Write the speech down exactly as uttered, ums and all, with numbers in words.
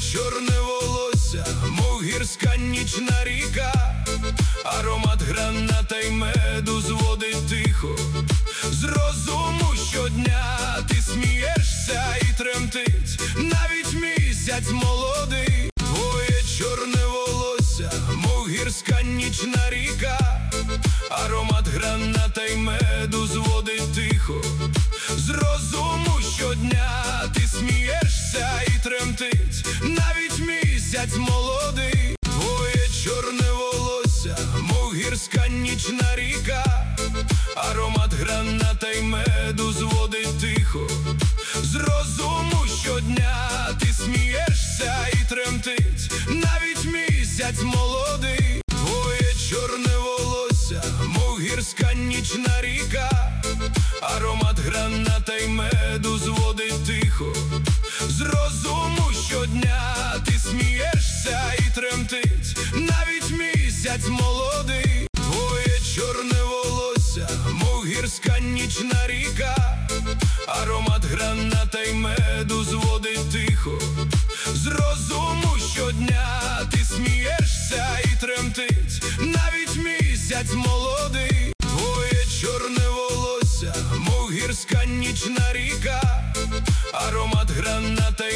чорне волосся, мов гірська нічна ріка, аромат граната й меду зводить тихо. З розуму щодня ти смієшся і тремтить навіть місяць молодий. Твоє чорне волосся, мов гірська нічна ріка, аромат граната й меду зводить тихо. З розуму щодня ти смієшся і тремтить навіть місяць молодий. Твоє чорне волосся, мов гірська нічна ріка, аромат граната й меду зводить тихо. З розуму щодня ти смієшся і тремтить навіть місяць молодий. Твоє чорне волосся, мов гірська нічна ріка, аромат граната й меду зводить тихо. З розуму щодня ти смієшся і тремтить навіть місяць молодий. Твоє чорне волосся, мов гірська нічна ріка, аромат граната й меду зводить тихо. З розуму щодня ти смієшся і тремтить навіть місяць молодий. Твоє чорне волосся, мов гірська нічна ріка, аромат граната